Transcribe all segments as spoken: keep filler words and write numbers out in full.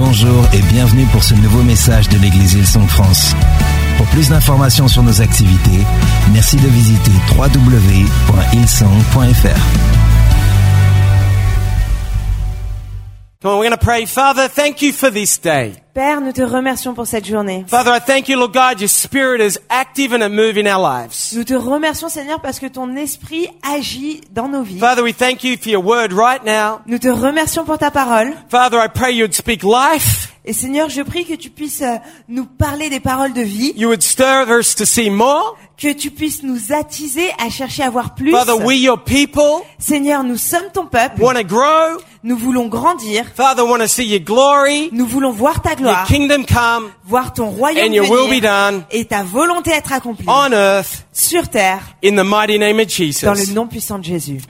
bonjour et bienvenue pour ce nouveau message de l'église Hillsong France. Pour plus d'informations sur nos activités, merci de visiter w w w point hillsong point f r. Come on, we're going to pray. Father, thank you for this day. Père, nous te remercions pour cette journée. Father, I thank you, Lord God, your spirit is active and at move in our lives. Nous te remercions, Seigneur, parce que ton esprit agit dans nos vies. Father, we thank you for your word right now. Nous te remercions pour ta parole. Father, I pray you would speak life. Et Seigneur, je prie que tu puisses euh, nous parler des paroles de vie. You would stir us to see more. Que tu puisses nous attiser à chercher à voir plus. Father, we your people. Seigneur, nous sommes ton peuple. Want to grow. Nous voulons grandir. Father, want to see your glory. Nous voulons voir ta gloire. Your kingdom come. Voir ton royaume and your venir. Will be done. Et ta volonté être accomplie. On earth. Sur terre. In the mighty name of Jesus. Dans le nom puissant de Jésus.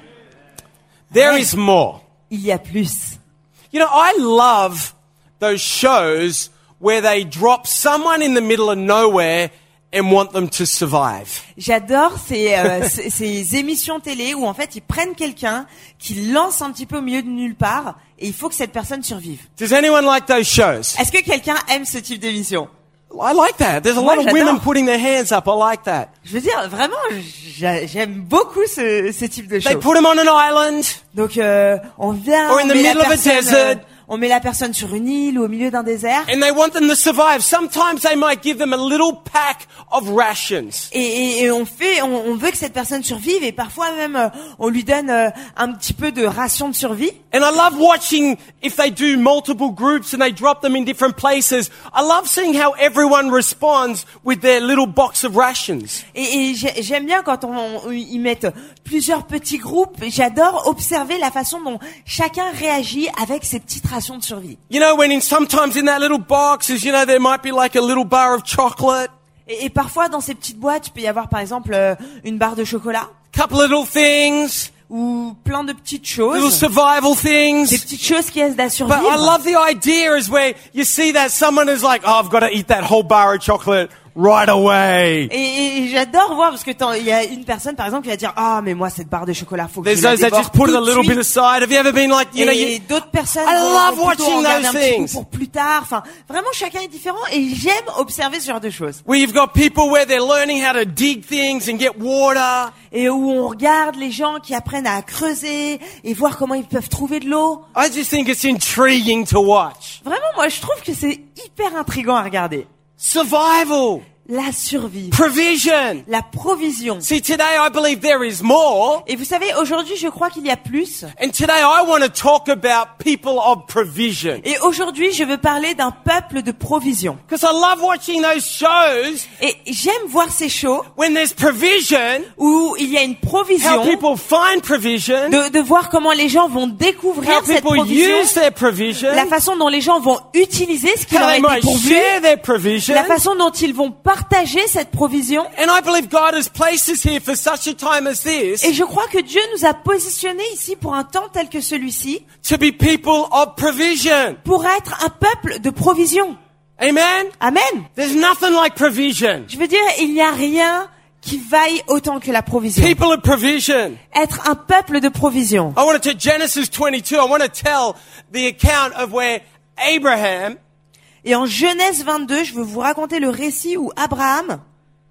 There Mais, is more. Il y a plus. You know, I love those shows where they drop someone in the middle of nowhere and want them to survive. J'adore ces, euh, ces, ces émissions télé où en fait ils prennent quelqu'un qui lance un petit peu au milieu de nulle part et il faut que cette personne survive. Does anyone like those shows? Est-ce que quelqu'un aime ce type d'émission? I like that. There's a Moi, lot of j'adore. women putting their hands up. I like that. Je veux dire vraiment, j'a- j'aime beaucoup ce, ce type de They choses. put them on an island. Donc euh, on vient, Or in on the met, la middle of a personne, desert. euh, on met la personne sur une île ou au milieu d'un désert. And they want them to survive. Sometimes they might give them a little pack of rations. Et, et, et on fait, on, on veut que cette personne survive et parfois même euh, on lui donne euh, un petit peu de ration de survie. And I love watching if they do multiple groups and they drop them in different places. I love seeing how everyone responds with their little box of rations. Et, et j'ai- j'aime bien quand on, on ils mettent plusieurs petits groupes. J'adore observer la façon dont chacun réagit avec ses petites rations de survie. You know, when in sometimes in that little boxes, you know, there might be like a little bar of chocolate, Et, et parfois dans ces petites boîtes, il peut y avoir par exemple euh, une barre de chocolat couple of little things, ou plein de petites little choses, survival des things. petites choses qui aident à But I survivre. love the idea is where you see that someone is like, oh, I've got to eat that whole bar of chocolate right away. Et, et j'adore voir parce que tant- il y a une personne par exemple qui va dire ah mais moi cette barre de chocolat faut que There's je la those that dévore just put it a tout de little suite. bit aside. Have you ever been like, you know, Et you, d'autres personnes I vont, love vont plutôt watching en garder those un petit things. coup pour plus tard. Enfin, vraiment chacun est différent et j'aime observer ce genre de choses. where you've got people where they're learning how to dig things and get water. Et où on regarde les gens qui apprennent à creuser et voir comment ils peuvent trouver de l'eau. I just think it's intriguing to watch. Vraiment, moi, je trouve que c'est hyper intriguant à regarder. Survival, La survie, provision. la provision. See, today I believe there is more. Et vous savez, aujourd'hui, je crois qu'il y a plus. And today I want to talk about people of provision. Et aujourd'hui, je veux parler d'un peuple de provision. Because I love watching those shows Et j'aime voir ces shows when there's provision, où il y a une how provision, people find provision, de, de voir comment les gens vont découvrir how cette people provision, use their provision, la façon dont les gens vont utiliser ce qui how leur a they été might pourvu, share their provision. la façon dont ils vont partager cette provision. And I believe God has placed us here for such a time as this Et je crois que Dieu nous a positionnés ici pour un temps tel que celui-ci, to be people of provision. pour être un peuple de provision. Amen? Amen. There's nothing like provision. Je veux dire, il n'y a rien qui vaille autant que la provision. People of provision. Être un peuple de provision. I want to take Genesis twenty-two. I want to tell the account of where Abraham Et en Genèse vingt-deux, je veux vous raconter le récit où Abraham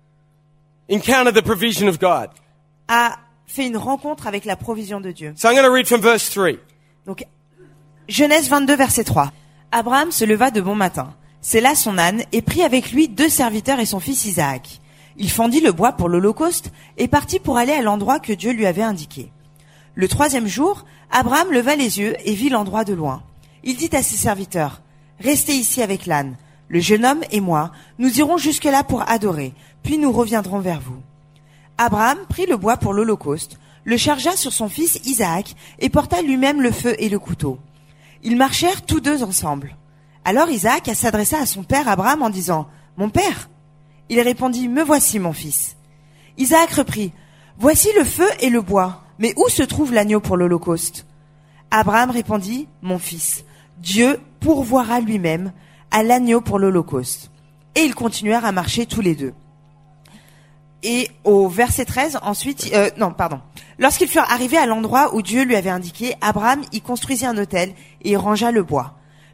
encountered the provision of God. a fait une rencontre avec la provision de Dieu. So I'm going to read from verse three. Donc, Genèse vingt-deux, verset trois. Abraham se leva de bon matin, sella son âne et prit avec lui deux serviteurs et son fils Isaac. Il fendit le bois pour l'holocauste et partit pour aller à l'endroit que Dieu lui avait indiqué. Le troisième jour, Abraham leva les yeux et vit l'endroit de loin. Il dit à ses serviteurs, « Restez ici avec l'âne. Le jeune homme et moi, nous irons jusque-là pour adorer, puis nous reviendrons vers vous. » Abraham prit le bois pour l'holocauste, le chargea sur son fils Isaac et porta lui-même le feu et le couteau. Ils marchèrent tous deux ensemble. Alors Isaac s'adressa à son père Abraham en disant, « Mon père ?» Il répondit, « Me voici, mon fils. » Isaac reprit, « Voici le feu et le bois, mais où se trouve l'agneau pour l'holocauste ?» Abraham répondit, « Mon fils, Dieu pourvoira lui-même à l'agneau pour l'holocauste. » Et ils continuèrent à marcher tous les deux. Et au verset treize, ensuite, euh, non, pardon. Lorsqu'ils furent arrivés à l'endroit où Dieu lui avait indiqué, Abraham y construisit un autel et y rangea le bois.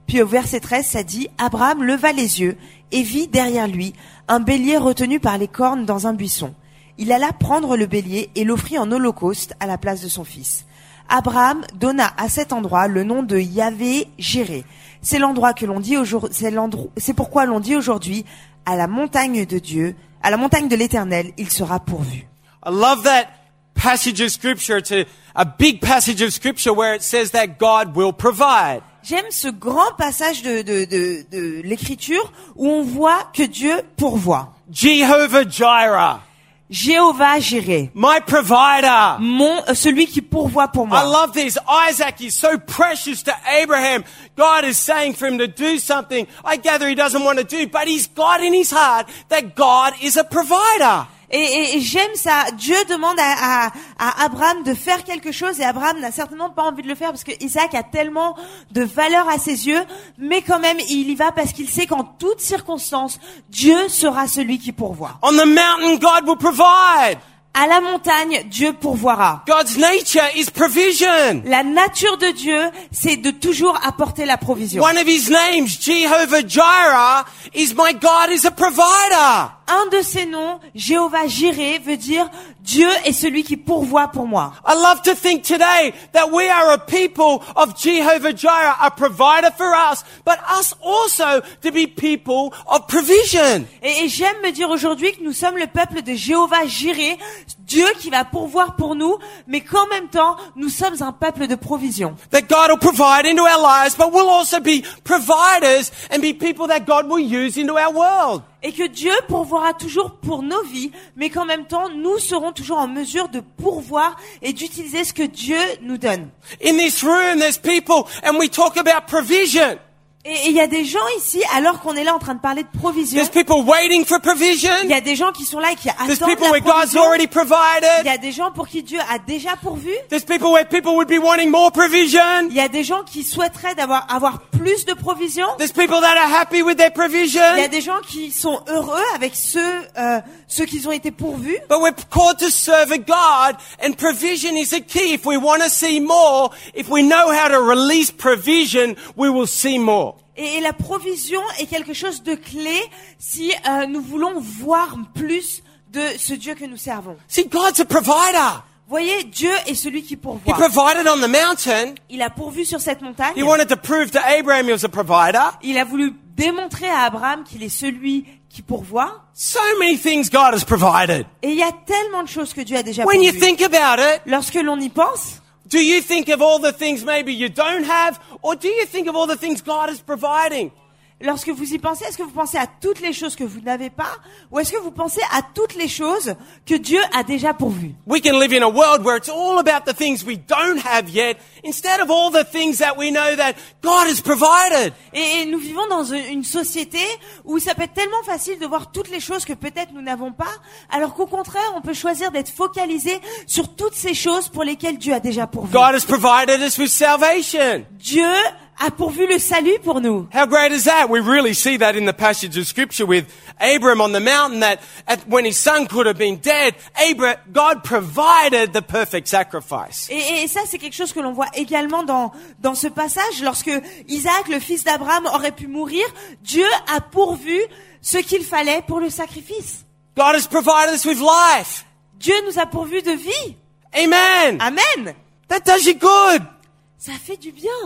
Puis au verset treize, ça dit « Abraham leva les yeux et vit derrière lui un bélier retenu par les cornes dans un buisson. Il alla prendre le bélier et l'offrit en holocauste à la place de son fils. Abraham donna à cet endroit le nom de Yahvé-Jiré. C'est l'endroit que l'on dit aujourd'hui, c'est l'endroit, c'est pourquoi l'on dit aujourd'hui à la montagne de Dieu, à la montagne de l'Éternel, il sera pourvu. » I love that passage of scripture. It's a, a big passage of scripture where it says that God will provide. J'aime ce grand passage de, de, de, de l'écriture où on voit que Dieu pourvoit. Jehovah Jireh. Jéhovah Jiré. My provider. Mon, euh, celui qui pourvoit pour I moi. love this. Isaac is so precious to Abraham. God is saying for him to do something. I gather he doesn't want to do, but he's got in his heart that God is a provider. Et, et, et j'aime ça. Dieu demande à, à, à Abraham de faire quelque chose et Abraham n'a certainement pas envie de le faire parce que Isaac a tellement de valeur à ses yeux, mais quand même il y va parce qu'il sait qu'en toutes circonstances, Dieu sera celui qui pourvoit. On the mountain, God will provide. À la montagne, Dieu pourvoira. God's nature is provision. La nature de Dieu, c'est de toujours apporter la provision. One of his names, Jehovah Jireh, is my God is a provider. Un de ses noms, Jéhovah Jiré, veut dire Dieu est celui qui pourvoit pour moi. I love to think today that we are a people of Jehovah Jireh, a provider for us, but us also to be people of provision. Et, et j'aime me dire aujourd'hui que nous sommes le peuple de Jéhovah Jiré, Dieu qui va pourvoir pour nous, mais qu'en même temps, nous sommes un peuple de provision. That God will provide into our lives, but we'll also be providers and be people that God will use into our world. Et que Dieu pourvoira toujours pour nos vies, mais qu'en même temps, nous serons toujours en mesure de pourvoir et d'utiliser ce que Dieu nous donne. In this room, there's people, and we talk about provision. Et il y a des gens ici, alors qu'on est là en train de parler de provision, There's people waiting for provision. il y a des gens qui sont là et qui There's attendent people la where God's provision. already Il y provided. a des gens pour qui Dieu a déjà pourvu. There's people where people would be wanting more provision. Il y a des gens qui souhaiteraient d'avoir avoir plus de provision. There's people that are happy with their Il y a provision. des gens qui sont heureux avec ceux euh, ceux qui ont été pourvus. But we're called to serve a God, and provision is a key. If we want to see more, if we know how to release provision, we will see more. Et, et la provision est quelque chose de clé si euh, nous voulons voir plus de ce Dieu que nous servons. See, God's a provider. Voyez, Dieu est celui qui He pourvoit. provided on the mountain. Il a pourvu sur cette montagne. He wanted to prove to Abraham he was a provider. Il a voulu démontrer à Abraham qu'il est celui qui pourvoit. So many things God has provided. Et il y a tellement de choses que Dieu a déjà When you pourvues. think about it, Lorsque l'on y pense, do you think of all the things maybe you don't have, or do you think of all the things God is providing? lorsque vous y pensez, est-ce que vous pensez à toutes les choses que vous n'avez pas, ou est-ce que vous pensez à toutes les choses que Dieu a déjà pourvues? We can live in a world where it's all about the things we don't have yet, instead of all the things that we know that God has provided. Et, et nous vivons dans une société où ça peut être tellement facile de voir toutes les choses que peut-être nous n'avons pas, alors qu'au contraire, on peut choisir d'être focalisé sur toutes ces choses pour lesquelles Dieu a déjà pourvu. God has provided us with salvation. Dieu a pourvu le salut pour nous. How great is that? We really see that in the passage of scripture with Abram on the mountain, that at, when his son could have been dead, Abram, God provided the perfect sacrifice. Et, et ça, c'est quelque chose que l'on voit également dans, dans ce passage. Lorsque Isaac, le fils d'Abraham, aurait pu mourir, Dieu a pourvu ce qu'il fallait pour le sacrifice. God has provided us with life. Dieu nous a pourvu de vie. Amen. Amen. That does you good Ça fait du bien.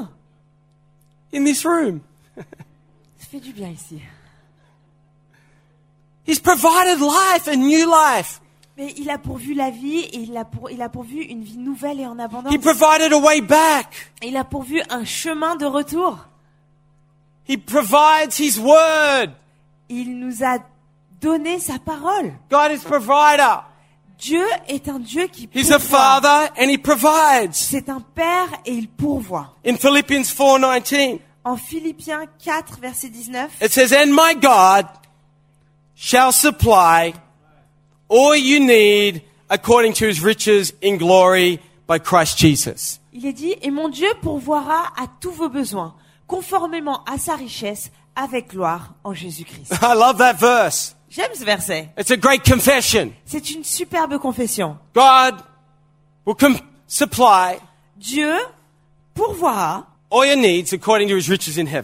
in this room. Ça fait du bien ici. He's provided life, a new life. Mais il a pourvu la vie et il a, pour, il a pourvu une vie nouvelle et en abondance. He provided a way back. Il a pourvu un chemin de retour. He provides His word. Il nous a donné sa parole. God is provider. Dieu est un Dieu qui He's a pourvoit. father and He provides. C'est un père et il pourvoit. In Philippians four nineteen, En Philippiens quatre, verset dix-neuf, it says, "And my God shall supply all you need according to His riches in glory by Christ Jesus." il est dit, « Et mon Dieu pourvoira à tous vos besoins, conformément à sa richesse, avec gloire en Jésus-Christ. I love that verse. » J'aime ce verset. It's a great confession. C'est une superbe confession. God will com- supply Dieu pourvoira all your needs according to His riches in heaven.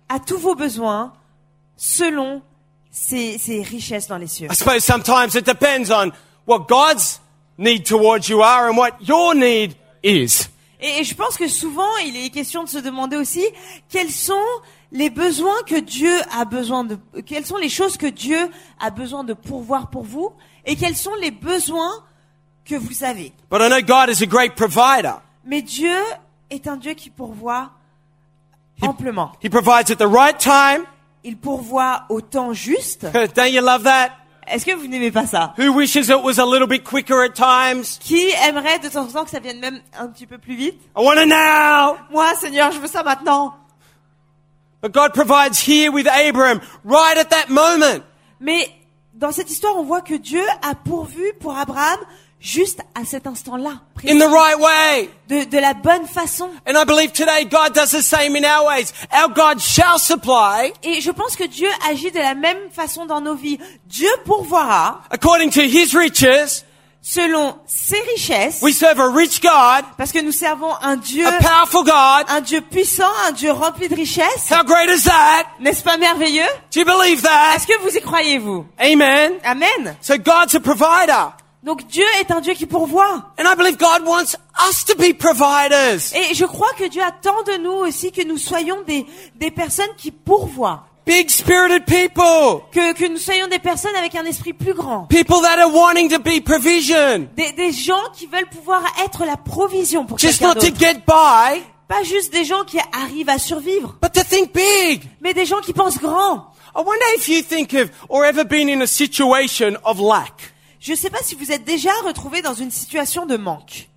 à tous vos besoins selon ses, ses richesses dans les cieux. I suppose sometimes it depends on what God's need towards you are and what your need is. Et je pense que souvent, il est question de se demander aussi quels sont les besoins que Dieu a besoin de, quelles sont les choses que Dieu a besoin de pourvoir pour vous et quels sont les besoins que vous avez. But I know God is a great provider. Mais Dieu est un Dieu qui pourvoit amplement. He provides at the right time. Il pourvoit au temps juste. Don't you love that? Est-ce que vous n'aimez pas ça? Who wishes it was a little bit quicker at times? Qui aimerait de temps en temps que ça vienne même un petit peu plus vite? I want it now. Moi, Seigneur, je veux ça maintenant. But God provides here with Abraham right at that moment. Mais dans cette histoire, on voit que Dieu a pourvu pour Abraham juste à cet instant-là, précis, In the right way. de, de la bonne façon. And I believe today God does the same in our ways. Our God shall supply, Et je pense que Dieu agit de la même façon dans nos vies. Dieu pourvoira according to His riches. selon ses richesses, We serve a rich God, parce que nous servons un Dieu, a powerful God. un Dieu puissant, un Dieu rempli de richesses. How great is that? N'est-ce pas merveilleux? Do you believe that? Est-ce que vous y croyez, vous? Amen. Amen. So God's a provider. Donc Dieu est un Dieu qui pourvoit. And I believe God wants us to be providers. Et je crois que Dieu attend de nous aussi que nous soyons des, des personnes qui pourvoient. Big spirited people. Que, que nous soyons des personnes avec un esprit plus grand. People that are wanting to be provision. Des, des gens qui veulent pouvoir être la provision pour Just quelqu'un not to d'autre. get by, Pas juste des gens qui arrivent à survivre, but to think big. mais des gens qui pensent grand. I wonder if you think of or ever been in a situation of lack. Je ne sais pas si vous êtes déjà retrouvé dans une situation de manque.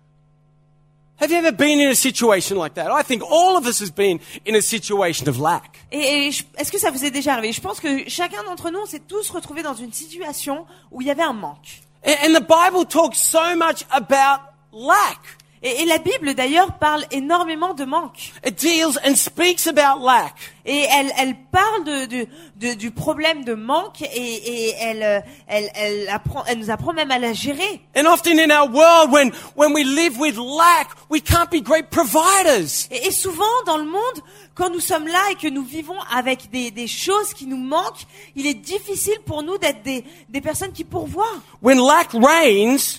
Have you ever been in a situation like that? I think all of us has been in a situation of lack. Et, et je- est-ce que ça vous est déjà arrivé? Je pense que chacun d'entre nous, on s'est tous retrouvés dans une situation où il y avait un manque. And, and the Bible talks so much about lack. Et, et la Bible, d'ailleurs, parle énormément de manque. It deals and speaks about lack. Et elle, elle parle de, de, de- du problème de manque et, et elle, euh, elle, elle, apprend, elle nous apprend même à la gérer. And often in our world, when, when we live with lack, we can't be great providers. Et, et souvent, dans le monde, quand nous sommes là et que nous vivons avec des, des choses qui nous manquent, il est difficile pour nous d'être des, des personnes qui pourvoient. When lack reigns,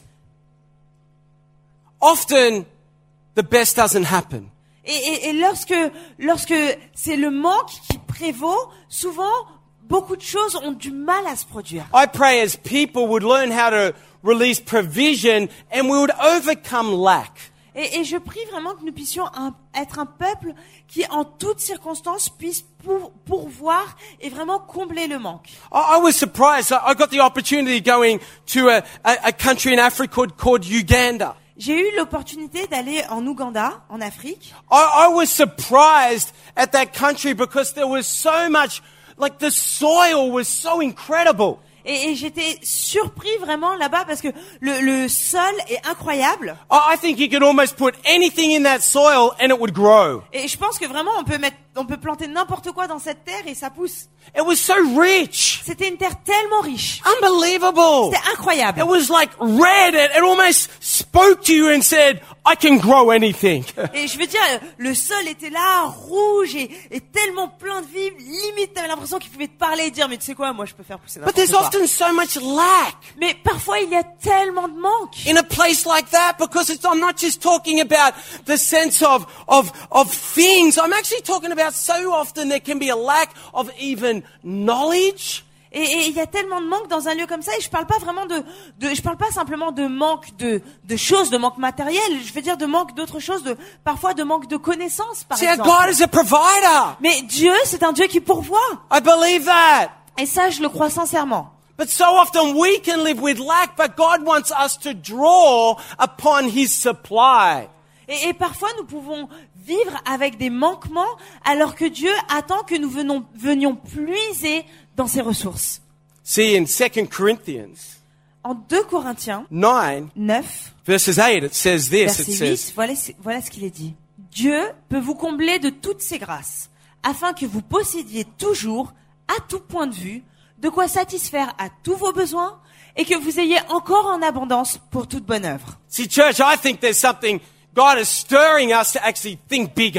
often the best doesn't happen. Et, et, et lorsque, lorsque c'est le manque qui prévaut, souvent, beaucoup de choses ont du mal à se produire. I pray as people would learn how to release provision and we would overcome lack. Et, et je prie vraiment que nous puissions un- être un peuple qui, en toutes circonstances, puisse pour, pourvoir et vraiment combler le manque. I, I was surprised. I, I got the opportunity going to a, a, a country in Africa called, called Uganda. J'ai eu l'opportunité d'aller en Ouganda, en Afrique. I, I was surprised at that country because there was so much, like the soil was so incredible. Et, et j'étais surpris vraiment là-bas parce que le, le sol est incroyable. I, I think you could almost put anything in that soil and it would grow. Et je pense que vraiment on peut mettre, on peut planter n'importe quoi dans cette terre et ça pousse. It was so rich. C'était une terre tellement riche. Unbelievable. C'était incroyable. It was like red. It, it almost spoke to you and said, I can grow anything. Et je veux dire, le sol était là, rouge et, et tellement plein de vie. Limite, t'avais l'impression qu'il pouvait te parler et dire, mais tu sais quoi, moi je peux faire pousser But n'importe there's quoi. often so much lack Mais parfois il y a tellement de manque. in a place like that because it's, I'm not just talking about the sense of, of, of things. I'm actually talking about so often there can be a lack of even knowledge. Et, et il y a tellement de manque dans un lieu comme ça et je parle pas vraiment de, de je parle pas simplement de manque de, de choses, de manque matériel. Je veux dire de manque d'autres choses, de, parfois de manque de connaissances, par See, our exemple. God is a provider. Mais Dieu, c'est un Dieu qui pourvoit. I believe that. Et ça, je le crois sincèrement. But so often we can live with lack, but God wants us to draw upon His supply. Et, et parfois, nous pouvons vivre avec des manquements alors que Dieu attend que nous venons, venions puiser dans ses ressources. See, in Second Corinthians En deux Corinthiens nine, neuf, verses eight, it says this. verset It says, huit, voilà, ce- voilà ce qu'il est dit. Dieu peut vous combler de toutes ses grâces, afin que vous possédiez toujours, à tout point de vue, de quoi satisfaire à tous vos besoins et que vous ayez encore en abondance pour toute bonne œuvre. see, church, I think there's something God is stirring us to actually think bigger.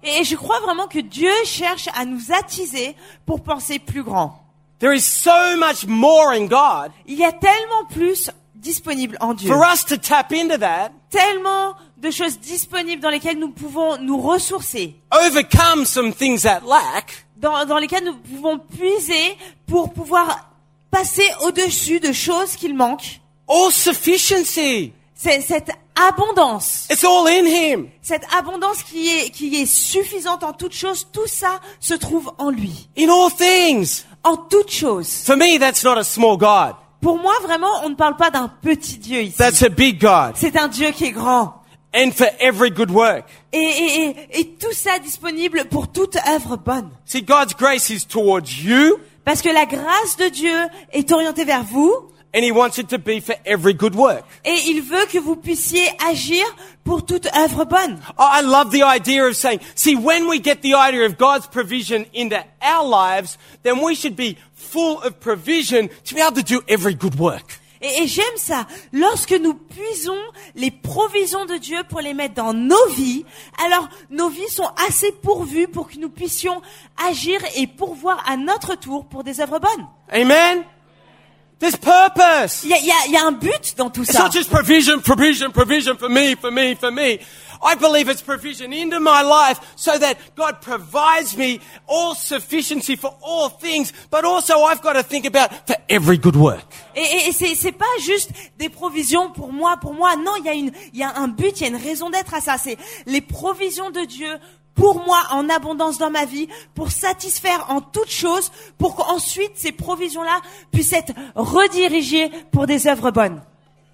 Et je crois vraiment que Dieu cherche à nous attiser pour penser plus grand. There is so much more in God. Il y a tellement plus disponible en Dieu. For us to tap into that, Tellement de choses disponibles dans lesquelles nous pouvons nous ressourcer, overcome some things that lack, dans, dans lesquelles nous pouvons puiser pour pouvoir passer au-dessus de choses qu'il manque. all sufficiency. C'est cette abondance, It's all in Him. cette abondance qui est, qui est suffisante en toutes choses, tout ça se trouve en lui. In all things. En toutes choses. For me, that's not a small God. Pour moi, vraiment, on ne parle pas d'un petit Dieu ici. That's a big God. C'est un Dieu qui est grand. And for every good work. Et, et, et, et tout ça disponible pour toute œuvre bonne. See, God's grace is towards you, Parce que la grâce de Dieu est orientée vers vous and He wants it to be for every good work. et il veut que vous puissiez agir pour toute œuvre bonne. Oh, I love the idea of saying, see, when we get the idea of God's provision into our lives, then we should be full of provision to be able to do every good work. Et, et j'aime ça. Lorsque nous puisons les provisions de Dieu pour les mettre dans nos vies, alors nos vies sont assez pourvues pour que nous puissions agir et pourvoir à notre tour pour des œuvres bonnes. Amen? There's purpose. Il y a, il y a, il y a un but dans tout It's ça. not just provision, provision, provision for me, for me, for me. I believe it's provision into my life so that God provides me all sufficiency for all things, but also I've got to think about for every good work. Et, et, et c'est, c'est pas juste des provisions pour moi, pour moi. Non, il y a une, il y a un but, il y a une raison d'être à ça. C'est les provisions de Dieu pour moi en abondance dans ma vie, pour satisfaire en toutes choses, pour qu'ensuite ces provisions-là puissent être redirigées pour des œuvres bonnes.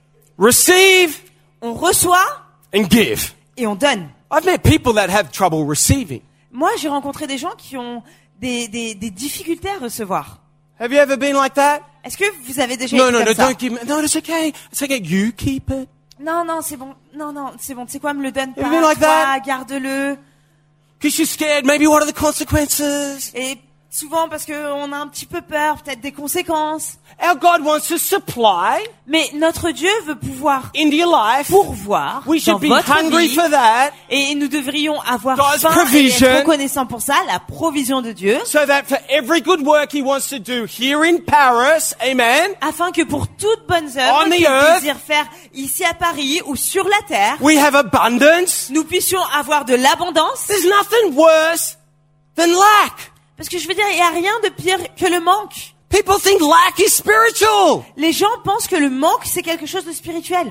Receive On reçoit and give. et on donne. I've met people that have trouble receiving. Moi, j'ai rencontré des gens qui ont des, des, des difficultés à recevoir. Have you ever been like that? Est-ce que vous avez déjà No, été no, comme no, ça? don't give me, no, it's okay. It's okay. You keep it. Non, non, c'est bon. Non, non, c'est bon. Tu sais quoi, me le donne pas. Have you been like Toi, that? garde-le. Because you're scared. Maybe what are the consequences? Et souvent parce que on a un petit peu peur, peut-être des conséquences. Our God wants to supply Mais notre Dieu veut pouvoir into your life. pourvoir We dans should be votre hungry vie. for that Et nous devrions avoir God's faim et provision. être reconnaissants pour ça, la provision de Dieu, so that for every good work He wants to do here in Paris, amen, afin que pour toutes bonnes œuvres On the qu'il earth. désire faire ici à Paris ou sur la terre, we have abundance. nous puissions avoir de l'abondance. There's nothing worse than lack. Parce que je veux dire, il n'y a rien de pire que le manque. People think lack is spiritual. Les gens pensent que le manque, c'est quelque chose de spirituel.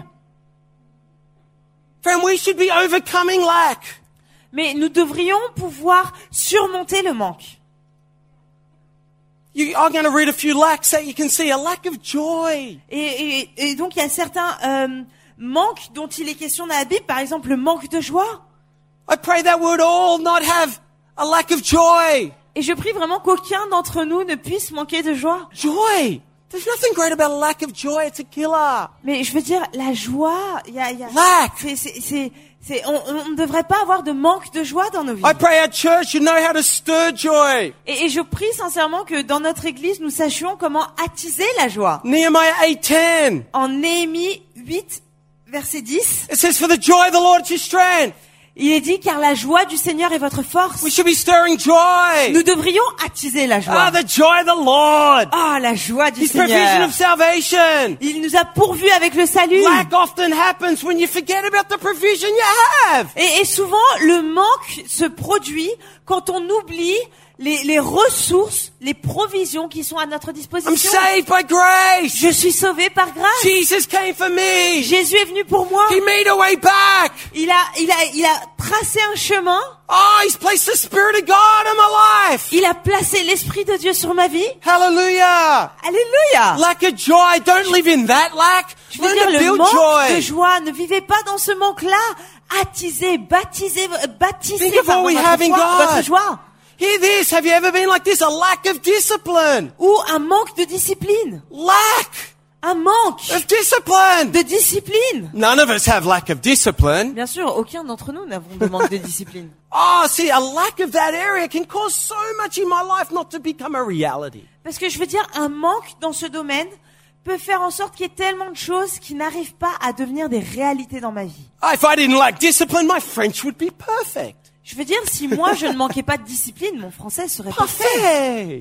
Friend, we should be overcoming lack. Mais nous devrions pouvoir surmonter le manque. You are going to read a few lacks that you can see. A lack of joy. Et, et, et donc, il y a certains euh, manques dont il est question dans la Bible. Par exemple, le manque de joie. I pray that we would all not have a lack of joy. Et je prie vraiment qu'aucun d'entre nous ne puisse manquer de joie. Joy. There's nothing great about a lack of joy. It's a killer. Mais je veux dire, la joie, il y a, il y a, Lack. c'est, c'est, c'est, c'est, on, on ne devrait pas avoir de manque de joie dans nos vies. I pray our church should know how to stir joy. Et, et je prie sincèrement que dans notre église, nous sachions comment attiser la joie. Nehemiah eight ten. En Néhémie huit, verset dix, It says, for the joy of the Lord is your strength. il est dit, car la joie du Seigneur est votre force. We should be stirring joy. Nous devrions attiser la Ah, joie. the joy of the Lord. Ah, la joie du His provision Seigneur. of salvation. Il nous a pourvus avec le salut. Lack often happens when you forget about the provision you have. Et, et souvent, le manque se produit quand on oublie les, les ressources, les provisions qui sont à notre I'm disposition. saved by grace. Je suis sauvé par grâce. Jesus came for me. Jésus est venu pour moi. He made a way back. Il a, il a, il a tracé un chemin. Oh, He's placed the Spirit of God in my life. Il a placé l'Esprit de Dieu sur ma vie. Hallelujah. Alléluia. Lack of joy. Don't live in that lack. Je veux Learn dire, to le build manque de joy. joie, ne vivez pas dans ce manque-là. Attisez, baptisez, baptisez Think of pardon, what we votre, have in foi- God. votre joie. Hear this. Have you ever been like this? A lack of discipline. Ou un manque de discipline. Lack Un manque of discipline. de discipline. None of us have lack of discipline. Bien sûr, aucun d'entre nous n'avons de manque de discipline. Oh, see, a lack of that area can cause so much in my life not to become a reality. Parce que je veux dire, un manque dans ce domaine peut faire en sorte qu'il y ait tellement de choses qui n'arrivent pas à devenir des réalités dans ma vie. Oh, if I didn't lack discipline, my French would be perfect. Je veux dire, si moi je ne manquais pas de discipline, mon français serait parfait. Parfait.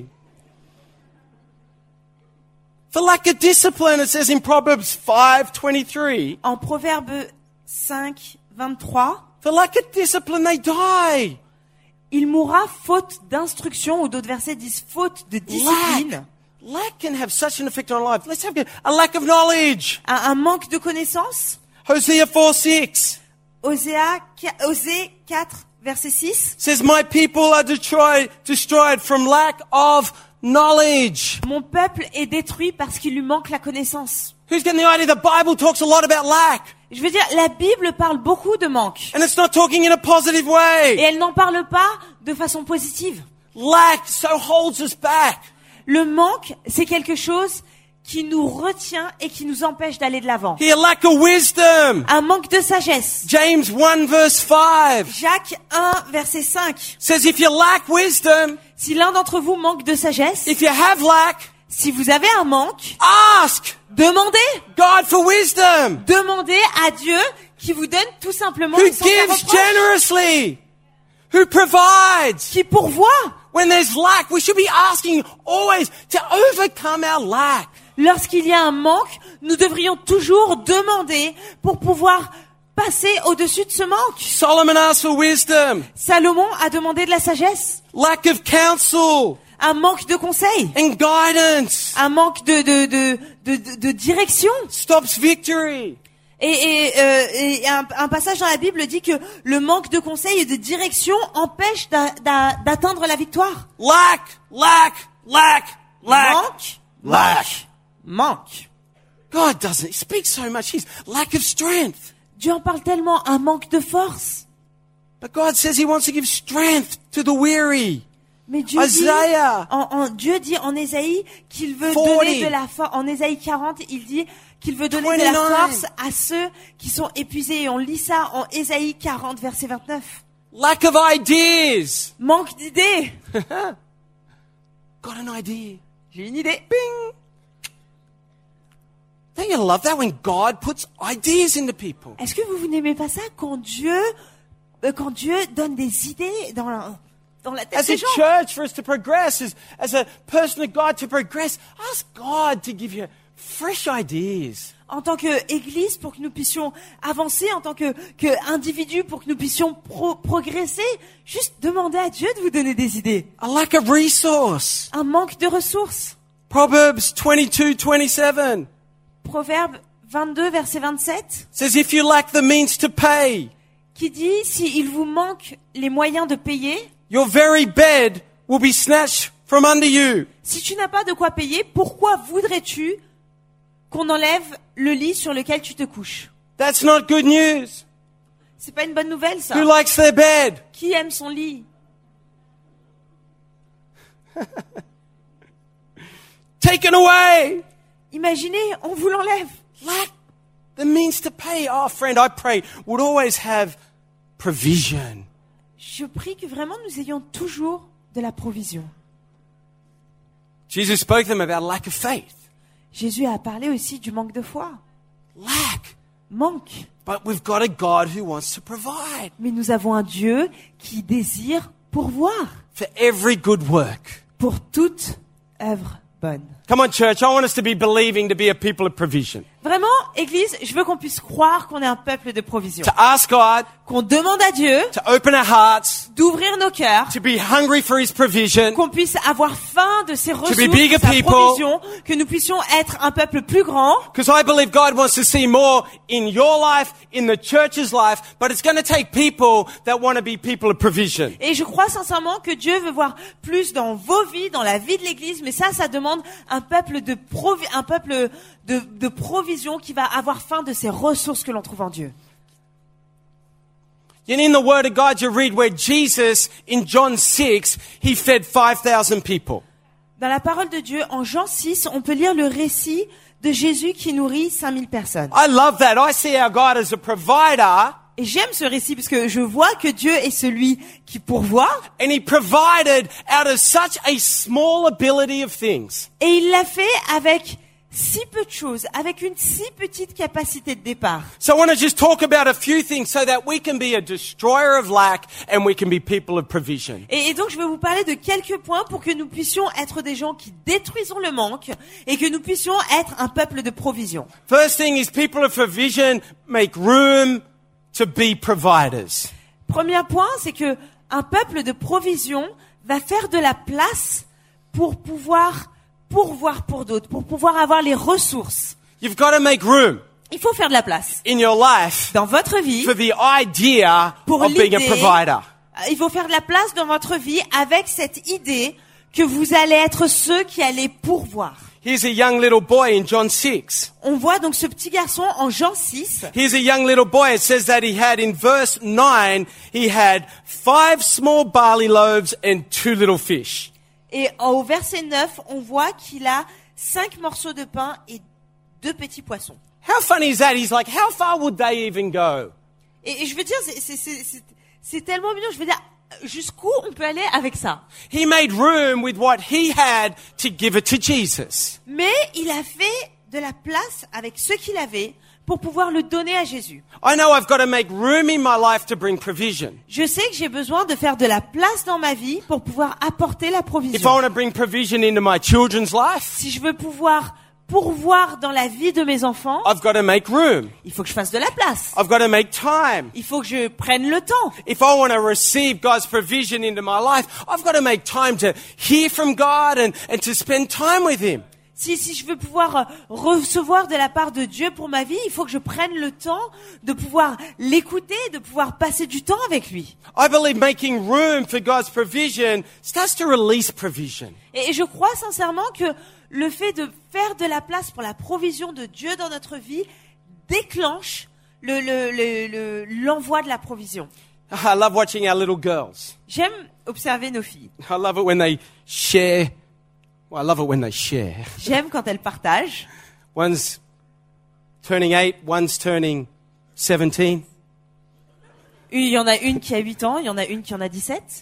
For lack of discipline, it says in Proverbs five twenty-three. En Proverbe cinq, vingt-trois, For lack of discipline, they die. il mourra faute d'instruction, ou d'autres versets disent faute de discipline. Lack. Lack can have such an effect on our life. Let's have a lack of knowledge. Un, un manque de connaissances. Hosea four six Osée, Osée quatre, verset six. says, My people are destroyed, destroyed from lack of knowledge. Mon peuple est détruit parce qu'il lui manque la connaissance. Who's getting the idea? The Bible talks a lot about lack. Je veux dire, la Bible parle beaucoup de manque. And it's not talking in a positive Et way. elle n'en parle pas de façon positive. Lack so holds us back. Le manque, c'est quelque chose qui nous retient et qui nous empêche d'aller de l'avant. Here, lack of wisdom. Un manque de sagesse. James one verse five Jacques un, verset cinq. says, If you lack wisdom, Si l'un d'entre vous manque de sagesse, if you have lack, si vous avez un manque, ask demandez. God for wisdom, Demandez à Dieu qui vous donne tout simplement who sans faire gives reproche, generously, who provides. qui pourvoit. When there's lack, we should be asking always to overcome our lack. Lorsqu'il y a un manque, nous devrions toujours demander pour pouvoir passer au-dessus de ce manque. Solomon asked for wisdom, Salomon a demandé de la sagesse, lack of counsel un manque de conseil, and guidance un manque de de de de, de, de direction. stops victory. Et, et, euh, et un, un passage dans la Bible dit que le manque de conseil et de direction empêche d'a- d'a- d'atteindre la victoire. Lack, lack, lack, lack, Manque, lack. manque. God doesn't, he speaks so much. He's lack of strength. Dieu en parle tellement, un manque de force. But God says he wants to give strength to the weary. Mais Dieu dit, Isaiah. en, en, Dieu dit en Ésaïe qu'il veut forty. donner de la force. En Ésaïe quarante, il dit qu'il veut donner de la twenty-nine. force à ceux qui sont épuisés. Et on lit ça en Ésaïe quarante, verset vingt-neuf. Lack of ideas. Manque d'idées. Got an idea. J'ai une idée. Bing. Don't you love that when God puts ideas into people? Est-ce que vous, vous n'aimez pas ça quand Dieu, euh, quand Dieu donne des idées dans la, dans la tête As a des gens? church, for us to progress, as, as a person of God to progress, ask God to give you fresh ideas. En tant qu'Église, pour que nous puissions avancer, en tant que, que individu, pour que nous puissions pro- progresser, juste demandez à Dieu de vous donner des idées. A lack of resource. Un manque de ressources. Proverbs twenty-two twenty-seven Proverbe vingt-deux, verset vingt-sept, says, If you lack the means to pay, qui dit, s'il vous manque les moyens de payer, your very bed will be snatched from under you. si tu n'as pas de quoi payer, pourquoi voudrais-tu qu'on enlève le lit sur lequel tu te couches? That's not good news. C'est pas une bonne nouvelle, ça. Who likes their bed? Qui aime son lit? Taken away. Imaginez, on vous l'enlève. Lack the means to pay. Oh, friend, I pray would always have provision. Je prie que vraiment nous ayons toujours de la provision. Jesus spoke to them about lack of faith. Jésus a parlé aussi du manque de foi. Lack. Manque. But we've got a God who wants to provide Mais nous avons un Dieu qui désire pourvoir for every good work. pour toute œuvre bonne. Come on, church. I want us to be believing to be a people of provision. Vraiment, Église, je veux qu'on puisse croire qu'on est un peuple de provision. To ask God Qu'on demande à Dieu to open our hearts, d'ouvrir nos cœurs, to be hungry for His provision, qu'on puisse avoir faim de ses ressources, be bigger de sa people. provision, que nous puissions être un peuple plus grand. because I believe God wants to see more in your life, in the church's life, but it's going to take people that want to be people of provision. Et je crois sincèrement que Dieu veut voir plus dans vos vies, dans la vie de l'Église, mais ça, ça demande un peuple de provi- un peuple de, de provision qui va avoir faim de ces ressources que l'on trouve en Dieu. And in the Word of God, you read where Jesus, in John six, He fed five thousand people. Dans la parole de Dieu, en Jean six, on peut lire le récit de Jésus qui nourrit cinq mille personnes. I love that. I see our God as a provider, Et j'aime ce récit parce que je vois que Dieu est celui qui pourvoit, and He provided out of such a small ability of things. et il l'a fait avec si peu de choses, avec une si petite capacité de départ. So I want to just talk about a few things so that we can be a destroyer of lack and we can be people of provision. Et, et donc je vais vous parler de quelques points pour que nous puissions être des gens qui détruisons le manque et que nous puissions être un peuple de provision. First thing is people of provision make room to be providers. Premier point, c'est que un peuple de provision va faire de la place pour pouvoir pourvoir pour d'autres, pour pouvoir avoir les ressources. You've got to make room Il faut faire de la place in your life dans votre vie for the idea pour of being a l'idée. provider. Il faut faire de la place dans votre vie avec cette idée que vous allez être ceux qui allez pourvoir. Here's a young little boy in John six. On voit donc ce petit garçon en Jean six. Here's a young little boy. It says that he had in verse nine, he had five small barley loaves and two little fish. Et au verset neuf, on voit qu'il a cinq morceaux de pain et deux petits poissons. How funny is that? He's like, how far would they even go? Et, et je veux dire, c'est, c'est, c'est, c'est, c'est tellement mignon. Je veux dire, jusqu'où on peut aller avec ça? He made room with what he had to give it to Jesus. Mais il a fait de la place avec ce qu'il avait pour pouvoir le donner à Jésus. I know I've got to make room in my life to bring provision. Je sais que j'ai besoin de faire de la place dans ma vie pour pouvoir apporter la If I provision. want to bring provision into my children's life, Si je veux pouvoir pourvoir dans la vie de mes enfants, I've got to make room. il faut que je fasse de la place. I've got to make time. Il faut que je prenne le temps. If I want to receive God's provision into my life, I've got to make time to hear from God and, and to spend time with Him. Si, si je veux pouvoir euh, recevoir de la part de Dieu pour ma vie, il faut que je prenne le temps de pouvoir l'écouter, de pouvoir passer du temps avec lui. I believe making room for God's provision starts to release provision. Et, et je crois sincèrement que le fait de faire de la place pour la provision de Dieu dans notre vie déclenche le, le, le, le, l'envoi de la provision. I love watching our little girls. J'aime observer nos filles. I love it when they share. Well, I love it when they share. J'aime quand elles partagent. One's turning eight, one's turning seventeen. Il y en a une qui a huit ans, il y en a une qui en a dix-sept.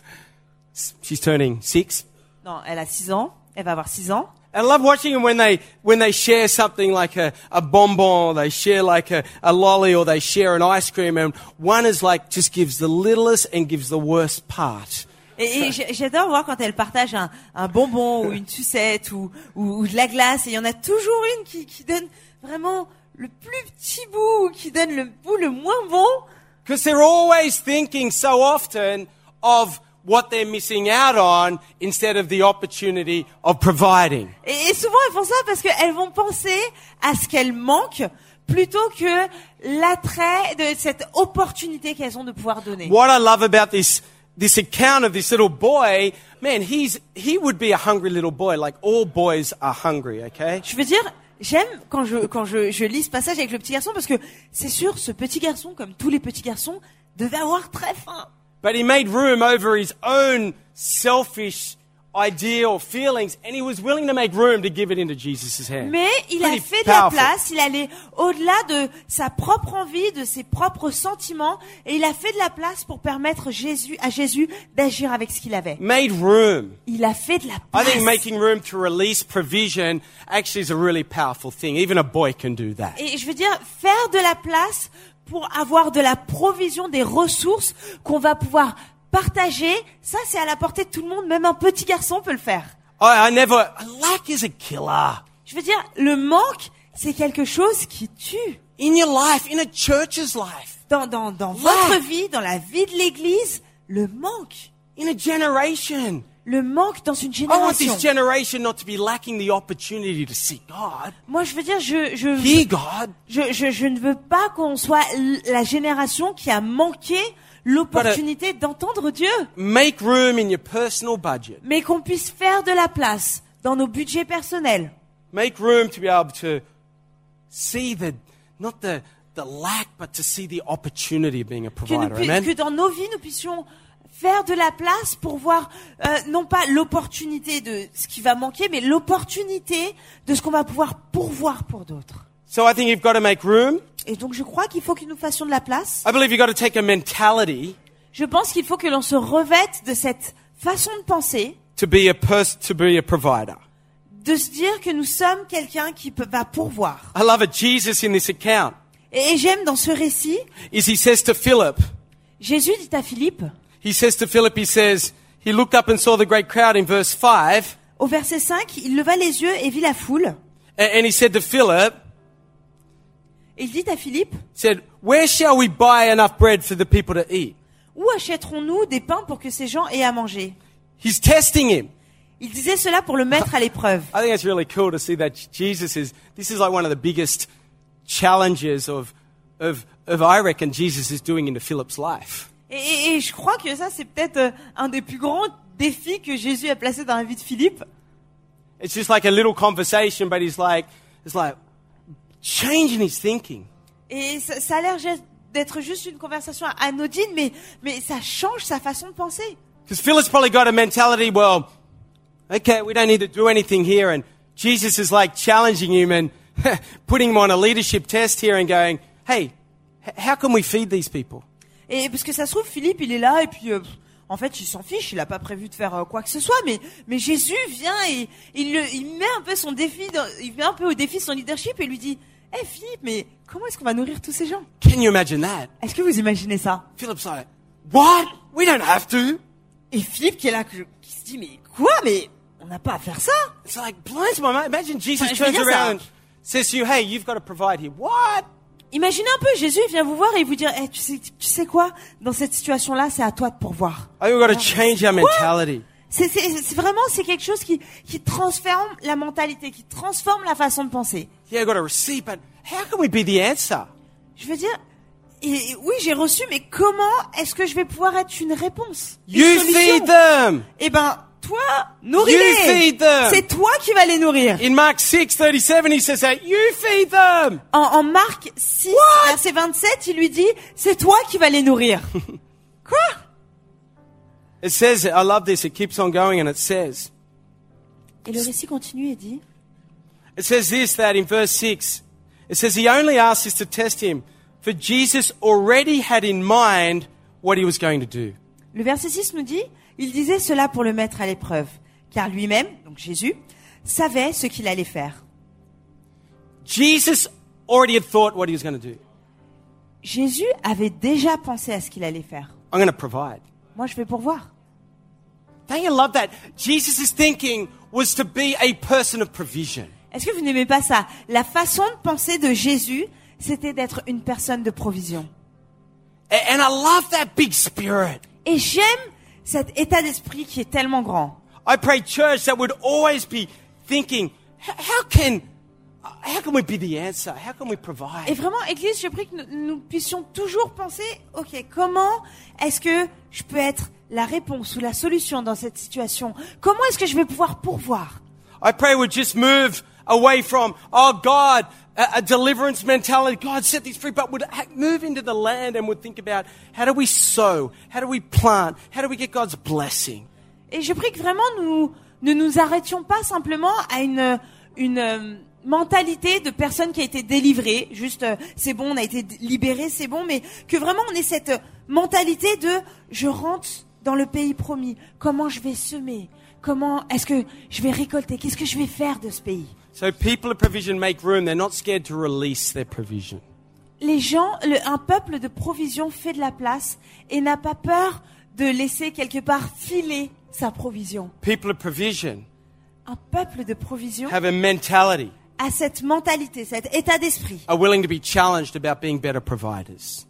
She's turning six. Non, elle a six ans. Elle va avoir six ans. I love watching them when they when they share something like a, a bonbon, or they share like a, a lolly, or they share an ice cream, and one is like just gives the littlest and gives the worst part. Et, et j'adore voir quand elles partagent un, un bonbon ou une sucette ou, ou, ou de la glace. Et il y en a toujours une qui, qui donne vraiment le plus petit bout, qui donne le bout le moins bon. Because they're always thinking so often of what they're missing out on instead of the opportunity of providing. Et, et souvent elles font ça parce qu'elles vont penser à ce qu'elles manquent plutôt que l'attrait de cette opportunité qu'elles ont de pouvoir donner. What I love about this this account of this little boy, man, he's he would be a hungry little boy, like all boys are hungry, okay? Je veux dire, j'aime quand je quand je, je lis ce passage avec le petit garçon parce que c'est sûr, ce petit garçon, comme tous les petits garçons, devait avoir très faim. But he made room over his own selfish idea or feelings, and he was willing to make room to give it into Jesus' hand. Mais il a Pretty fait de la powerful. place, il allait au-delà de sa propre envie, de ses propres sentiments, et il a fait de la place pour permettre Jésus, à Jésus d'agir avec ce qu'il avait. Made room. Il a fait de la I place. think making room to release provision actually is a really powerful thing. Even a boy can do that. Et je veux dire, faire de la place pour avoir de la provision, des ressources qu'on va pouvoir partager, ça c'est à la portée de tout le monde, même un petit garçon peut le faire. I, I never, lack is a killer. Je veux dire, le manque, c'est quelque chose qui tue. In your life, in a church's life, Dans, dans, dans Lack. votre vie, dans la vie de l'église, le manque. in a generation. Le manque dans une I want génération. this generation not to be lacking the opportunity to see God, Moi, je veux dire, je, je, hear God, je, je, je ne veux pas qu'on soit l- la génération qui a manqué l'opportunité d'entendre Dieu, make room in your personal budget. mais qu'on puisse faire de la place dans nos budgets personnels. Make room to be able to see the, not the, the lack, but to see the opportunity of being a Que, nous provider. pu- Amen? que dans nos vies, nous puissions faire de la place pour voir euh, non pas l'opportunité de ce qui va manquer, mais l'opportunité de ce qu'on va pouvoir pourvoir pour d'autres. So I think you've got to make room. Et donc je crois qu'il faut que nous fassions de la place. I believe you've got to take a mentality Je pense qu'il faut que l'on se revête de cette façon de penser, to be a person, to be a provider. de se dire que nous sommes quelqu'un qui peut, va pourvoir. I love it. Jesus in this account Et, et j'aime dans ce récit, is he says to Philip, Jésus dit à Philippe, he says to Philip, he says, he looked up and saw the great crowd in verse five, au verset cinq, il leva les yeux et vit la foule. and, and he said to Philip, Et il dit à Philippe, said, where shall we buy enough bread for the people to eat? où achèterons-nous des pains pour que ces gens aient à manger? He's testing him. Il disait cela pour le mettre à l'épreuve. I think it's really cool to see that Jesus is, this is like one of the biggest challenges of, of, of I reckon Jesus is doing into Philip's life. Et, et, et je crois que ça, c'est peut-être euh, un des plus grands défis que Jésus a placé dans la vie de Philippe. It's just like a little conversation, but he's like, it's like changing his thinking. Et ça, ça a l'air ju- d'être juste une conversation anodine, mais, mais ça change sa façon de penser. Because Philip's probably got a mentality, well, okay, we don't need to do anything here. And Jesus is like challenging him and putting him on a leadership test here and going, hey, h- how can we feed these people? Et parce que ça se trouve, Philippe, il est là, et puis, euh, en fait, il s'en fiche, il n'a pas prévu de faire euh, quoi que ce soit, mais, mais Jésus vient et il, le, il met un peu son défi, dans, il met un peu au défi son leadership et lui dit, hé hey, Philippe, mais comment est-ce qu'on va nourrir tous ces gens? Can you imagine that? Est-ce que vous imaginez ça? Philip's like, what? We don't have to. Et Philippe qui est là, qui se dit, mais quoi? Mais on n'a pas à faire ça. It's like, blows my mind. Imagine Jesus Enfin, je veux turns dire ça. around and says to you, hey, you've got to provide here. What? Imaginez un peu, Jésus vient vous voir et vous dire, hey, tu sais, tu sais quoi? Dans cette situation-là, c'est à toi de pourvoir. I think we've got to change our mentality. C'est, c'est, c'est vraiment, c'est quelque chose qui, qui transforme la mentalité, qui transforme la façon de penser. Yeah, we've got to receive, but how can we be the answer? Je veux dire, et, et oui, j'ai reçu, mais comment est-ce que je vais pouvoir être une réponse? Une You solution? feed them. Eh ben, toi, You nourris-les. feed them. C'est toi qui vas les nourrir. In Mark six thirty-seven, he says that, you feed them. En, en Marc six, verset vingt-sept, il lui dit, c'est toi qui vas les nourrir. Quoi? It says, I love this, it keeps on going and it says, Et le récit continue et dit, it says this, that in verse six, it says he only asked this to test him, for Jesus already had in mind what he was going to do. le verset six nous dit, il disait cela pour le mettre à l'épreuve, car lui-même, donc Jésus, savait ce qu'il allait faire. Jesus already had thought what he was going to do. Jésus avait déjà pensé à ce qu'il allait faire. I'm going to provide. Moi, je vais pourvoir. Don't you love that? Jesus' thinking was to be a person of provision. Est-ce que vous n'aimez pas ça? La façon de penser de Jésus, c'était d'être une personne de provision. A- And I love that big spirit. Et j'aime cet état d'esprit qui est tellement grand. I pray church that would always be thinking, "H- how can, how can we be the answer? How can we Et provide? vraiment, Église, je prie que nous, nous puissions toujours penser, ok, comment est-ce que je peux être la réponse ou la solution dans cette situation? Comment est-ce que je vais pouvoir pourvoir? I pray we'd just move away from, oh God, a, a deliverance mentality. God set these free, but would ha- move into the land and would think about how do we sow? How do we plant? How do we get God's blessing? Et je prie que vraiment nous ne nous arrêtions pas simplement à une une euh, mentalité de personne qui a été délivrée, juste euh, c'est bon, on a été d- libéré, c'est bon, mais que vraiment on ait cette euh, mentalité de je rentre dans le pays promis, comment je vais semer, comment est-ce que je vais récolter, qu'est-ce que je vais faire de ce pays? So people of provision make room. They're not scared to release their provision. Les gens, le- un peuple de provision fait de la place et n'a pas peur de laisser quelque part filer sa provision. People of provision Un peuple de provision have a mentality, a cette mentalité, cet état d'esprit, are willing to be challenged about being better providers.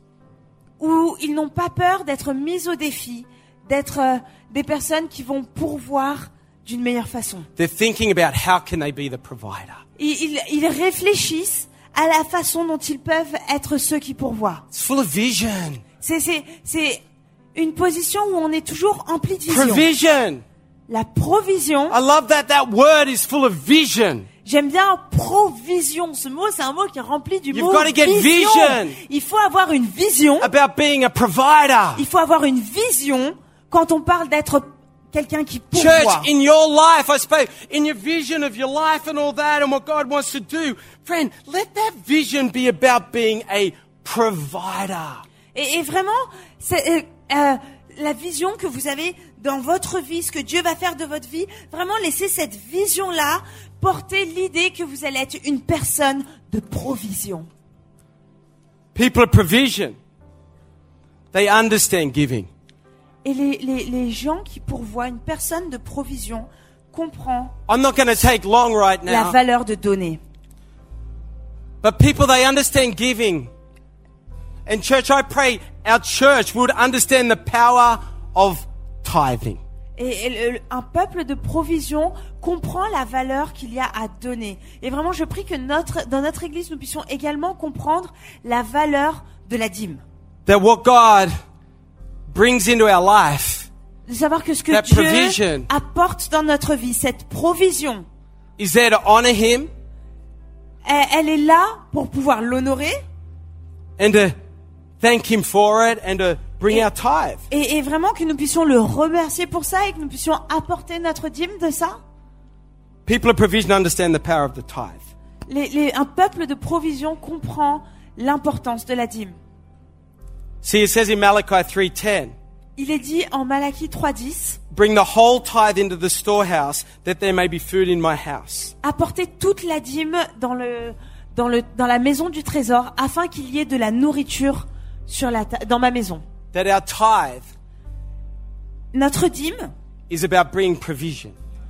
où ils n'ont pas peur d'être mis au défi, d'être euh, des personnes qui vont pourvoir d'une meilleure façon. They're thinking about how can they be the provider. Ils, ils, ils réfléchissent à la façon dont ils peuvent être ceux qui pourvoient. It's full of vision. C'est, c'est, c'est une position où on est toujours empli de vision. Provision. La provision, I love that that word is full of vision. j'aime bien provision. Ce mot, c'est un mot qui est rempli du You've mot got to get vision. vision. Il faut avoir une vision. About being a provider. Il faut avoir une vision quand on parle d'être quelqu'un qui pourvoit. Church, in your life, I suppose, in your vision of your life and all that and what God wants to do, friend, let that vision be about being a provider. Et, et vraiment, c'est, euh, euh, la vision que vous avez dans votre vie, ce que Dieu va faire de votre vie, vraiment laissez cette vision-là porter l'idée que vous allez être une personne de provision. People of provision, they understand giving. Et les, les, les gens qui pourvoient, une personne de provision comprend I'm not going to take long right la now, valeur de donner. but people, they understand giving. And church, I pray our church would understand the power of tithing. Et, et le- un peuple de provision comprend la valeur qu'il y a à donner. Et vraiment, je prie que notre, dans notre église, nous puissions également comprendre la valeur de la dîme. That what God brings into our life De savoir que ce que That Dieu provision. apporte dans notre vie, cette provision, is there to honor Him elle, elle est là pour pouvoir l'honorer and to thank Him for it and to bring our tithe. et, et vraiment que nous puissions le remercier pour ça et que nous puissions apporter notre dîme de ça. People of provision understand the power of the tithe. Les, les, un peuple de provision comprend l'importance de la dîme. See, it says in Malachi three ten, Il est dit en Malachie trois dix, bring the whole tithe into the storehouse, that there may be food in my house. apportez toute la dîme dans le dans le dans la maison du trésor afin qu'il y ait de la nourriture sur la ta- dans ma maison. That our tithe Notre dîme, is about bringing provision.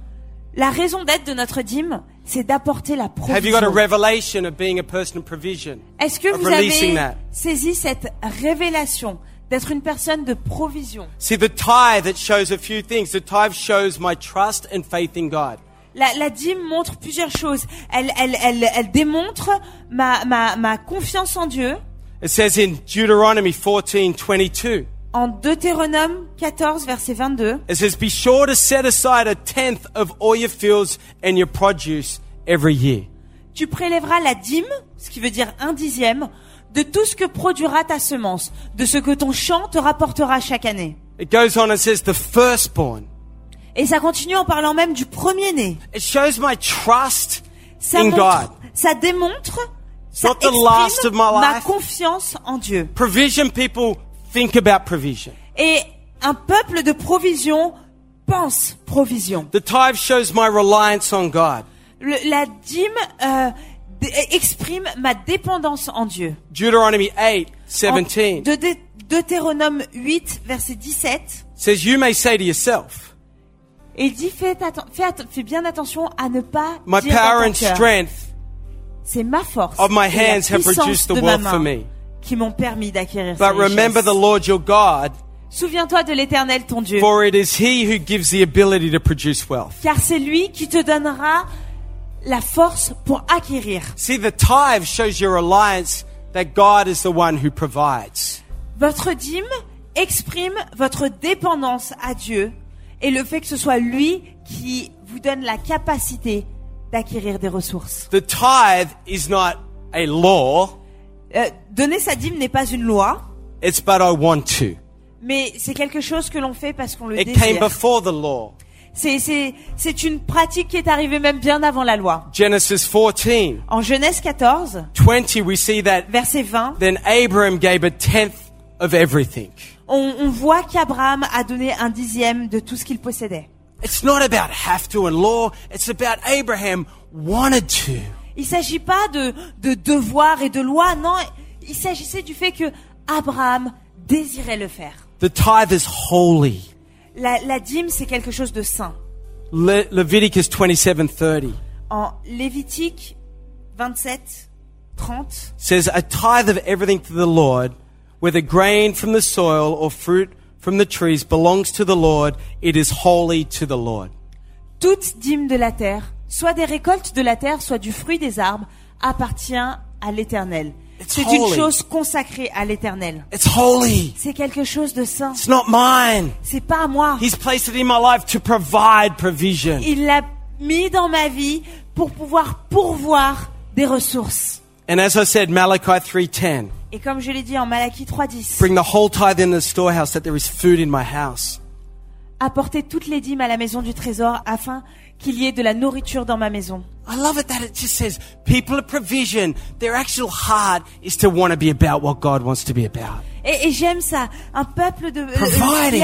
la raison d'être de notre dîme, c'est d'apporter la Have you got a provision. revelation of being a person of provision? Est-ce que of vous releasing avez that? saisi cette révélation d'être une personne de provision? See, the tithe, it shows a few things. The tithe shows my trust and faith in God. La, la dîme montre plusieurs choses. Elle, elle, elle, elle démontre ma, ma, ma confiance en Dieu. It says in Deuteronomy fourteen twenty-two, En Deutéronome quatorze, verset vingt-deux, it says, be sure to set aside a tenth of all your fields and your produce every year. tu prélèveras la dîme, ce qui veut dire un dixième, de tout ce que produira ta semence, de ce que ton champ te rapportera chaque année. It goes on and says, the firstborn. Et ça continue en parlant même du premier-né. It shows my trust Ça, in montre, God. ça démontre, ça not the last of exprime my ma life. confiance en Dieu. Provision people think about provision. Et un peuple de provision pense provision. The tithe shows my reliance on God. Le- la dîme euh, d- exprime ma dépendance en Dieu. Deuteronomy eight En- seventeen De Dé- Deutéronome huit, verset dix-sept, says, you may say to yourself, et il dit fais, atten- fais, atten- fais bien attention à ne pas my dire dans power ton and cœur, strength c'est ma force of my et la hands have puissance produced the de ma wealth for main me. qui m'ont permis d'acquérir But ces remember the richesses. Lord your God, Souviens-toi de l'Éternel ton Dieu, for it is He who gives the ability to produce wealth. car c'est lui qui te donnera la force pour acquérir. See, the tithe shows your reliance that God is the one who provides. Votre dîme exprime votre dépendance à Dieu et le fait que ce soit lui qui vous donne la capacité d'acquérir des ressources. The tithe is not a law, Euh, donner sa dîme n'est pas une loi, it's but I want to. mais c'est quelque chose que l'on fait parce qu'on le It came désire. before the law. C'est, c'est, c'est une pratique qui est arrivée même bien avant la loi. Genesis fourteen En Genèse quatorze, twenty, we see that verset vingt, then Abraham gave a tenth of everything. on, on voit qu'Abraham a donné un dixième de tout ce qu'il possédait. It's not about have to and law, it's about Abraham wanted to. Il ne s'agit pas de, de devoir et de loi, non. Il s'agissait du fait que Abraham désirait le faire. The tithe is holy. La, la dîme, c'est quelque chose de saint. Le- Leviticus twenty-seven thirty En Lévitique vingt-sept, trente, says, a tithe of everything to the Lord, whether grain from the soil or fruit from the trees, belongs to the Lord. It is holy to the Lord. toute dîme de la terre, soit des récoltes de la terre, soit du fruit des arbres, appartient à l'Éternel. It's C'est une holy. chose consacrée à l'Éternel. It's holy. C'est quelque chose de saint. It's not mine. C'est pas à moi. He's placed it in my life to provide provision. Il l'a mis dans ma vie pour pouvoir pourvoir des ressources. And as I said, Malachi three ten, Et comme je l'ai dit en Malachie trois dix, bring the whole tithe in the storehouse that there is food in my house. apportez toutes les dîmes à la maison du trésor afin qu'il y ait de la nourriture dans ma maison. I love it that it just says people of provision, their actual heart is to want to be about what God wants to be about. Et, et j'aime ça, un peuple de euh, Providing. qui a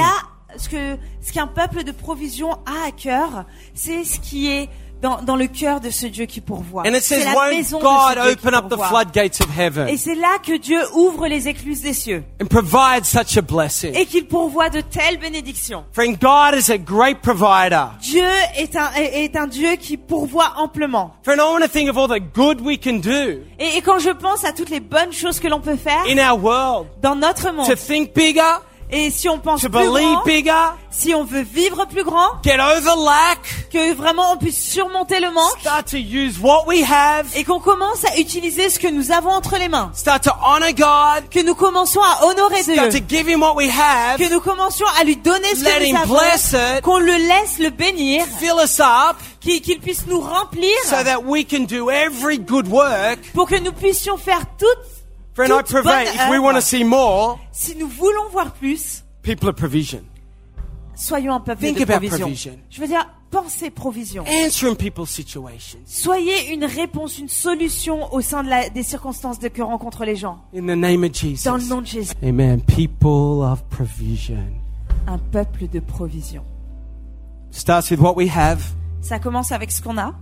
ce que ce qu'un peuple de provision a à cœur, c'est ce qui est dans, dans le cœur de ce Dieu qui pourvoit. And it C'est says, la won't maison de God ce Dieu qui open up the pourvoit. floodgates of heaven Et c'est là que Dieu ouvre les écluses des cieux and provide such a blessing? et qu'il pourvoit de telles bénédictions. Friend, God is a great provider. Dieu est un est, est un Dieu qui pourvoit amplement. Friend, I want to think of all the good we can do Et, et quand je pense à toutes les bonnes choses que l'on peut faire in our world, dans notre monde, to think bigger, et si on pense to plus believe grand, bigger, si on veut vivre plus grand, get over lack, que vraiment on puisse surmonter le manque start to use what we have, et qu'on commence à utiliser ce que nous avons entre les mains, start to honor God, que nous commencions à honorer start to Dieu, give Him what we have, que nous commencions à lui donner ce let que Him nous bless avons, it, qu'on le laisse le bénir, fill us up, qu'il qu'il puisse nous remplir so that we can do every good work. pour que nous puissions faire toutes, Friend, I toute bonne pray, if we want to œuvre. see more, Si nous voulons voir plus, people of provision. soyons un peuple Think de about provision. provision. Je veux dire, pensez provision. Answering people's situations. Soyez une réponse, une solution au sein de la, des circonstances de que rencontrent les gens. In the name of Jesus. Dans le nom de Jésus. Amen. People of provision. Un peuple de provision. Starts with what we have, Ça commence avec ce qu'on a.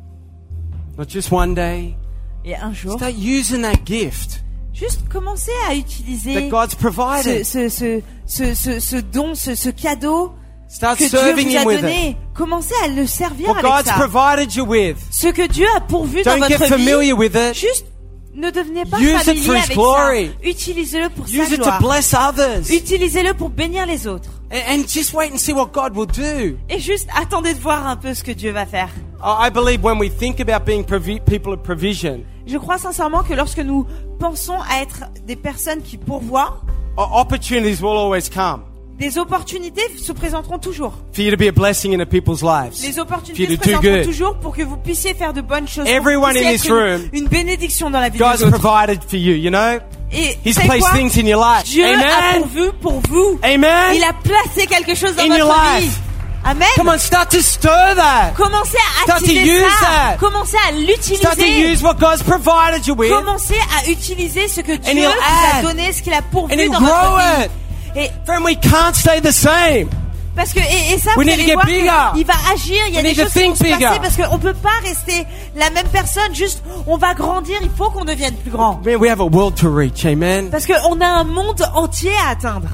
not just one day. Et un jour, Start using that gift juste commencer à that utiliser God's ce, provided. ce, ce, ce, ce, ce don, ce, ce cadeau Start que Dieu serving vous a Him with it. donné. Commencez à le servir What avec God's ça. provided you with. Ce que Dieu a pourvu dans Don't get votre familiar vie, with it. juste ne devenez pas Use it familier for His avec glory. ça. Utilisez-le pour Use sa it to gloire. bless others. Utilisez-le pour bénir les autres. And, and just wait and see what God will do. Et juste attendez de voir un peu ce que Dieu va faire. I I believe when we think about being provi- people of provision, Je crois sincèrement que lorsque nous pensons à être des personnes qui pourvoient, o- opportunities will always come des opportunités se présenteront toujours. for you to be a blessing in the people's lives. Les For you opportunités to se do présenteront good. toujours pour que vous puissiez faire de bonnes choses. pour que Everyone vous puissiez in être this une, room, une bénédiction dans la vie God's des autres. provided for you, you know? Et He's vous savez placed quoi? things in your life. Dieu a Amen. pourvu pour vous. Amen. Il a placé quelque chose dans In your votre vie. life. Amen. Come on, start to stir that. Commencez à Start to attiser use ça. that. Commencez à Start to l'utiliser. use what God's provided you with, Commencez à utiliser ce que Dieu he'll vous a add. donné, ce qu'il a pourvu and he'll dans grow votre it. vie. Et Friend, we can't stay the same. parce que et, et ça, We vous need to allez get voir bigger. qu'il va agir. Il y a We des need to choses qui vont think se passer bigger. parce qu'on peut pas rester la même personne. Juste, on va grandir. Il faut qu'on devienne plus grand. Man, we have a world to reach, amen. Parce qu'on a un monde entier à atteindre.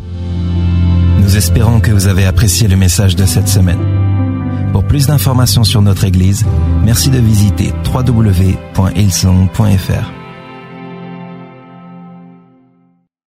Nous espérons que vous avez apprécié le message de cette semaine. Pour plus d'informations sur notre Église, merci de visiter w w w point hillsong point f r.